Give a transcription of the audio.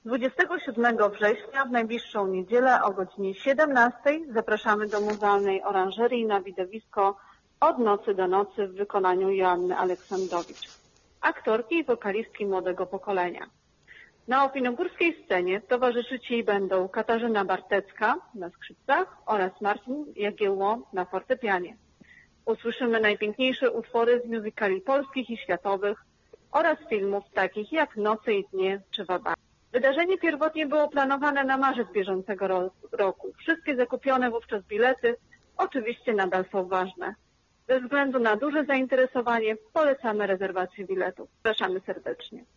27 września w najbliższą niedzielę o godzinie 17 zapraszamy do Muzealnej Oranżerii na widowisko Od nocy do nocy w wykonaniu Joanny Aleksandrowicz, aktorki i wokalistki młodego pokolenia. Na opinogórskiej scenie towarzyszyć jej będą Katarzyna Bartecka na skrzypcach oraz Marcin Jagiełło na fortepianie. Usłyszymy najpiękniejsze utwory z musicali polskich i światowych oraz filmów takich jak Noce i dnie czy Wabank. Wydarzenie pierwotnie było planowane na marzec bieżącego roku. Wszystkie zakupione wówczas bilety oczywiście nadal są ważne. Ze względu na duże zainteresowanie polecamy rezerwację biletów. Zapraszamy serdecznie.